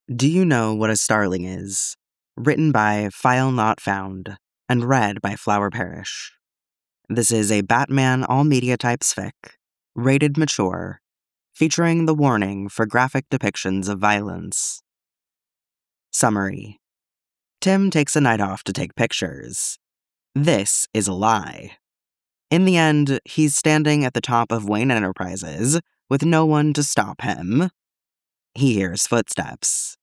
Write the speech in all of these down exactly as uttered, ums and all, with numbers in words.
Do you know what a starling is? Written by File Not Found and read by Flower Parish. This is a Batman all-media types fic, rated mature, featuring the warning for graphic depictions of violence. Summary. Tim takes a night off to take pictures. This is a lie. In the end, he's standing at the top of Wayne Enterprises with no one to stop him. He hears footsteps.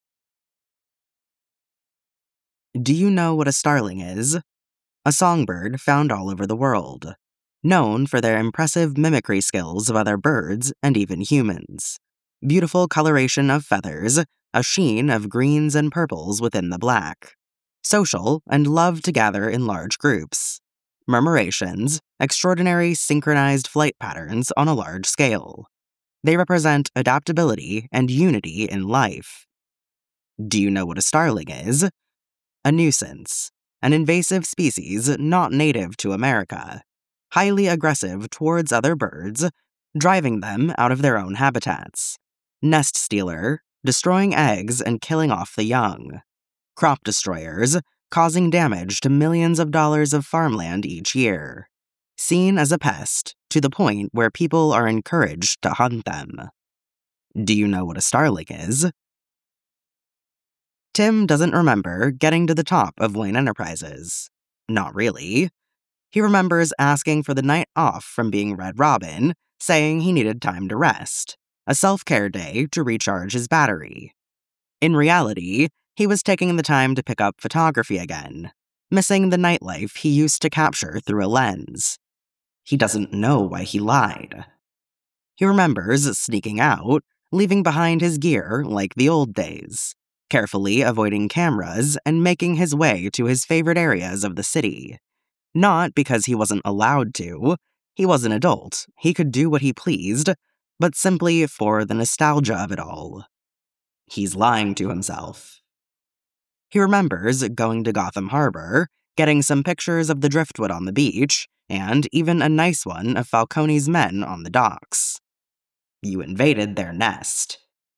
Do you know what a starling is? A songbird found all over the world, known for their impressive mimicry skills of other birds and even humans. Beautiful coloration of feathers, a sheen of greens and purples within the black. Social and love to gather in large groups. Murmurations, extraordinary synchronized flight patterns on a large scale. They represent adaptability and unity in life. Do you know what a starling is? A nuisance, an invasive species not native to America, highly aggressive towards other birds, driving them out of their own habitats. Nest stealer, destroying eggs and killing off the young. Crop destroyers, causing damage to millions of dollars of farmland each year. Seen as a pest to the point where people are encouraged to hunt them. Do you know what a starling is? Tim doesn't remember getting to the top of Wayne Enterprises. Not really. He remembers asking for the night off from being Red Robin, saying he needed time to rest, a self-care day to recharge his battery. In reality, he was taking the time to pick up photography again, missing the nightlife he used to capture through a lens. He doesn't know why he lied. He remembers sneaking out, leaving behind his gear like the old days, carefully avoiding cameras and making his way to his favorite areas of the city. Not because he wasn't allowed to. He was an adult. He could do what he pleased, but simply for the nostalgia of it all. He's lying to himself. He remembers going to Gotham Harbor, getting some pictures of the driftwood on the beach, and even a nice one of Falcone's men on the docks. You invaded their nest.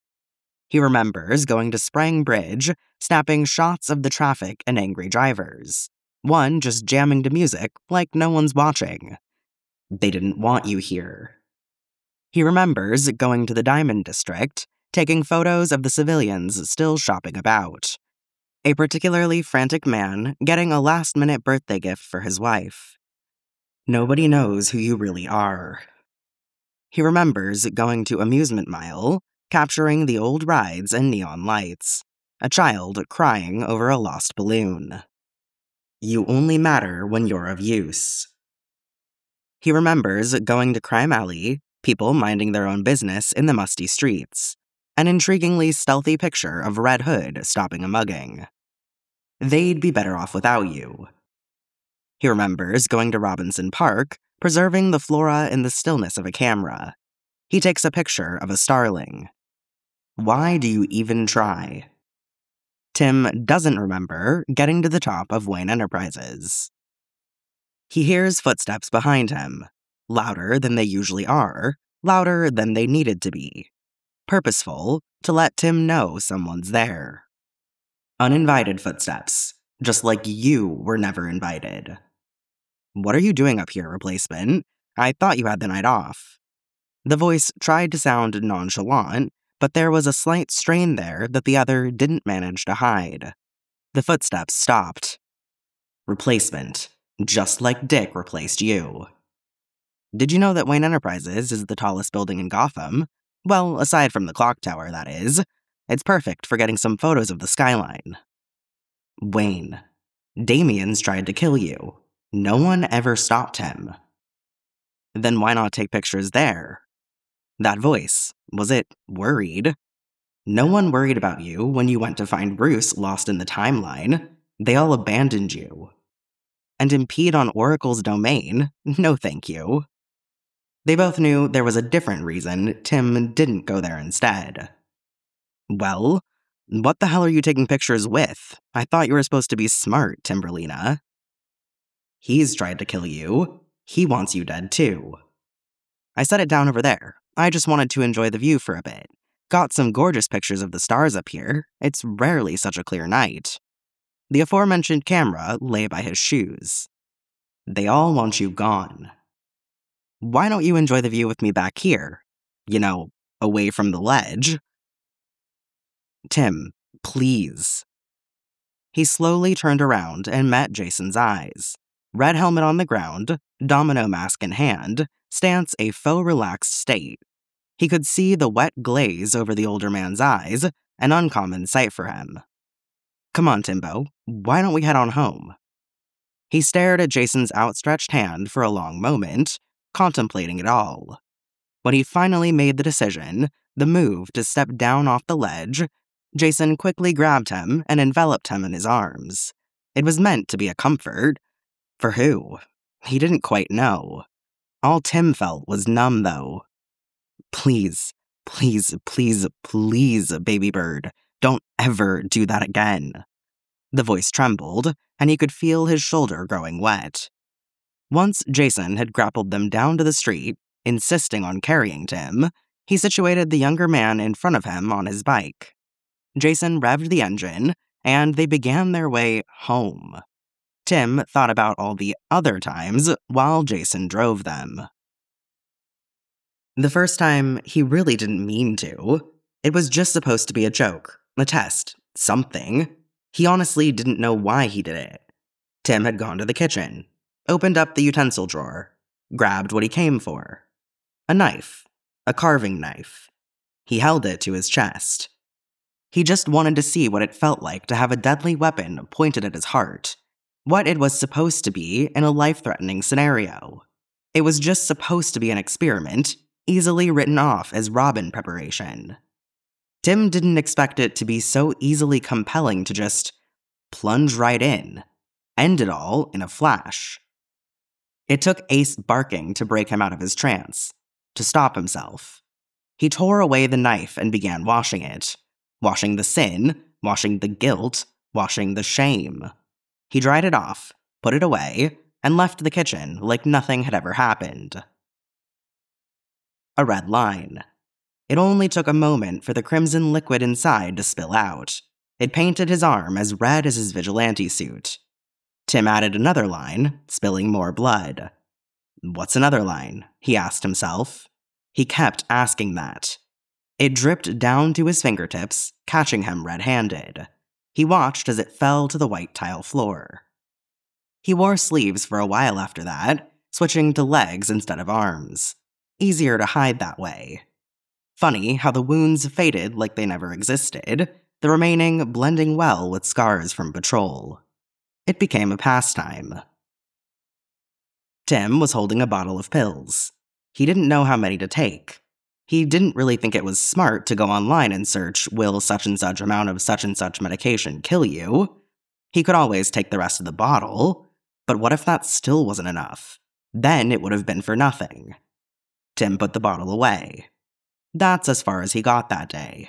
He remembers going to Sprang Bridge, snapping shots of the traffic and angry drivers. One just jamming to music like no one's watching. They didn't want you here. He remembers going to the Diamond District, taking photos of the civilians still shopping about. A particularly frantic man getting a last-minute birthday gift for his wife. Nobody knows who you really are. He remembers going to Amusement Mile, capturing the old rides and neon lights. A child crying over a lost balloon. You only matter when you're of use. He remembers going to Crime Alley, people minding their own business in the musty streets. An intriguingly stealthy picture of Red Hood stopping a mugging. They'd be better off without you. He remembers going to Robinson Park, preserving the flora in the stillness of a camera. He takes a picture of a starling. Why do you even try? Tim doesn't remember getting to the top of Wayne Enterprises. He hears footsteps behind him, louder than they usually are, louder than they needed to be. Purposeful to let Tim know someone's there. Uninvited footsteps, just like you were never invited. What are you doing up here, replacement? I thought you had the night off. The voice tried to sound nonchalant, but there was a slight strain there that the other didn't manage to hide. The footsteps stopped. Replacement, just like Dick replaced you. Did you know that Wayne Enterprises is the tallest building in Gotham? Well, aside from the clock tower, that is. It's perfect for getting some photos of the skyline. Wayne, Damien's tried to kill you. No one ever stopped him. Then why not take pictures there? That voice, was it worried? No one worried about you when you went to find Bruce lost in the timeline. They all abandoned you. And impede on Oracle's domain? No thank you. They both knew there was a different reason Tim didn't go there instead. Well, what the hell are you taking pictures with? I thought you were supposed to be smart, Timberlina. He's tried to kill you. He wants you dead too. I set it down over there. I just wanted to enjoy the view for a bit. Got some gorgeous pictures of the stars up here. It's rarely such a clear night. The aforementioned camera lay by his shoes. They all want you gone. Why don't you enjoy the view with me back here? You know, away from the ledge. Tim, please. He slowly turned around and met Jason's eyes. Red helmet on the ground, domino mask in hand, stance a faux relaxed state. He could see the wet glaze over the older man's eyes, an uncommon sight for him. Come on, Timbo, why don't we head on home? He stared at Jason's outstretched hand for a long moment, contemplating it all. When he finally made the decision, the move to step down off the ledge, Jason quickly grabbed him and enveloped him in his arms. It was meant to be a comfort. For who? He didn't quite know. All Tim felt was numb, though. Please, please, please, please, baby bird, don't ever do that again. The voice trembled, and he could feel his shoulder growing wet. Once Jason had grappled them down to the street, insisting on carrying Tim, he situated the younger man in front of him on his bike. Jason revved the engine, and they began their way home. Tim thought about all the other times while Jason drove them. The first time, he really didn't mean to. It was just supposed to be a joke, a test, something. He honestly didn't know why he did it. Tim had gone to the kitchen, opened up the utensil drawer, grabbed what he came for. A knife. A carving knife. He held it to his chest. He just wanted to see what it felt like to have a deadly weapon pointed at his heart. What it was supposed to be in a life-threatening scenario. It was just supposed to be an experiment, easily written off as Robin preparation. Tim didn't expect it to be so easily compelling to just plunge right in, end it all in a flash. It took Ace barking to break him out of his trance, to stop himself. He tore away the knife and began washing it, washing the sin, washing the guilt, washing the shame. He dried it off, put it away, and left the kitchen like nothing had ever happened. A red line. It only took a moment for the crimson liquid inside to spill out. It painted his arm as red as his vigilante suit. Tim added another line, spilling more blood. What's another line? He asked himself. He kept asking that. It dripped down to his fingertips, catching him red-handed. He watched as it fell to the white tile floor. He wore sleeves for a while after that, switching to legs instead of arms. Easier to hide that way. Funny how the wounds faded like they never existed, the remaining blending well with scars from patrol. It became a pastime. Tim was holding a bottle of pills. He didn't know how many to take. He didn't really think it was smart to go online and search, will such and such amount of such and such medication kill you? He could always take the rest of the bottle, but what if that still wasn't enough? Then it would have been for nothing. Tim put the bottle away. That's as far as he got that day.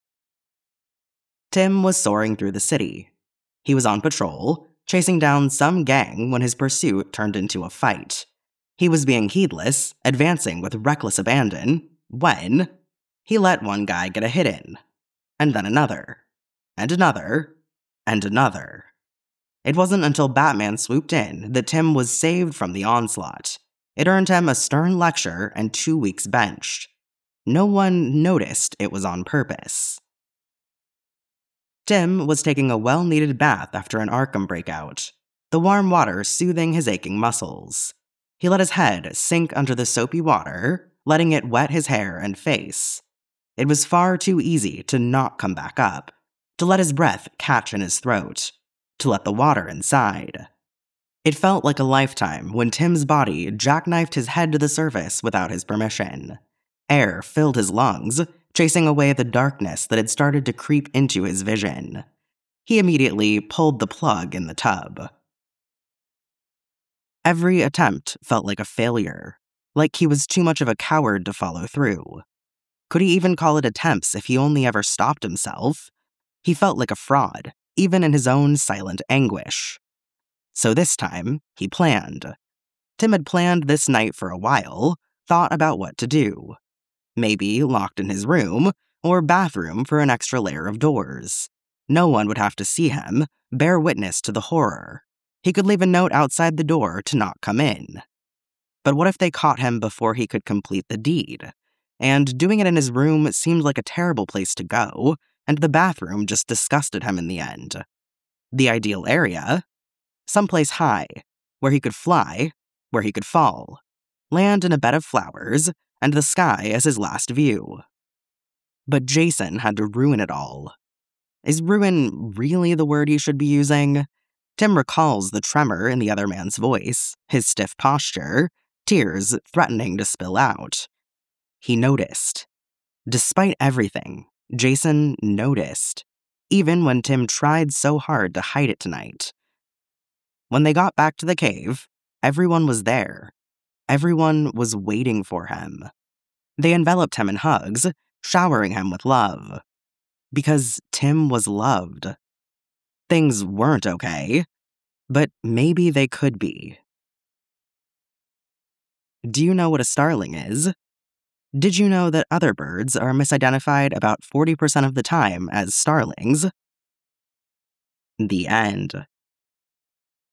Tim was soaring through the city. He was on patrol, chasing down some gang when his pursuit turned into a fight. He was being heedless, advancing with reckless abandon, when he let one guy get a hit in, and then another, and another, and another. It wasn't until Batman swooped in that Tim was saved from the onslaught. It earned him a stern lecture and two weeks benched. No one noticed it was on purpose. Tim was taking a well-needed bath after an Arkham breakout, the warm water soothing his aching muscles. He let his head sink under the soapy water, letting it wet his hair and face. It was far too easy to not come back up, to let his breath catch in his throat, to let the water inside. It felt like a lifetime when Tim's body jackknifed his head to the surface without his permission. Air filled his lungs, chasing away the darkness that had started to creep into his vision. He immediately pulled the plug in the tub. Every attempt felt like a failure, like he was too much of a coward to follow through. Could he even call it attempts if he only ever stopped himself? He felt like a fraud, even in his own silent anguish. So this time, he planned. Tim had planned this night for a while, thought about what to do. Maybe locked in his room, or bathroom for an extra layer of doors. No one would have to see him, bear witness to the horror. He could leave a note outside the door to not come in. But what if they caught him before he could complete the deed? And doing it in his room seemed like a terrible place to go, and the bathroom just disgusted him in the end. The ideal area? Someplace high, where he could fly, where he could fall, land in a bed of flowers, and the sky as his last view. But Jason had to ruin it all. Is ruin really the word he should be using? Tim recalls the tremor in the other man's voice, his stiff posture, tears threatening to spill out. He noticed. Despite everything, Jason noticed, even when Tim tried so hard to hide it tonight. When they got back to the cave, everyone was there. Everyone was waiting for him. They enveloped him in hugs, showering him with love. Because Tim was loved. Things weren't okay, but maybe they could be. Do you know what a starling is? Did you know that other birds are misidentified about forty percent of the time as starlings? The end.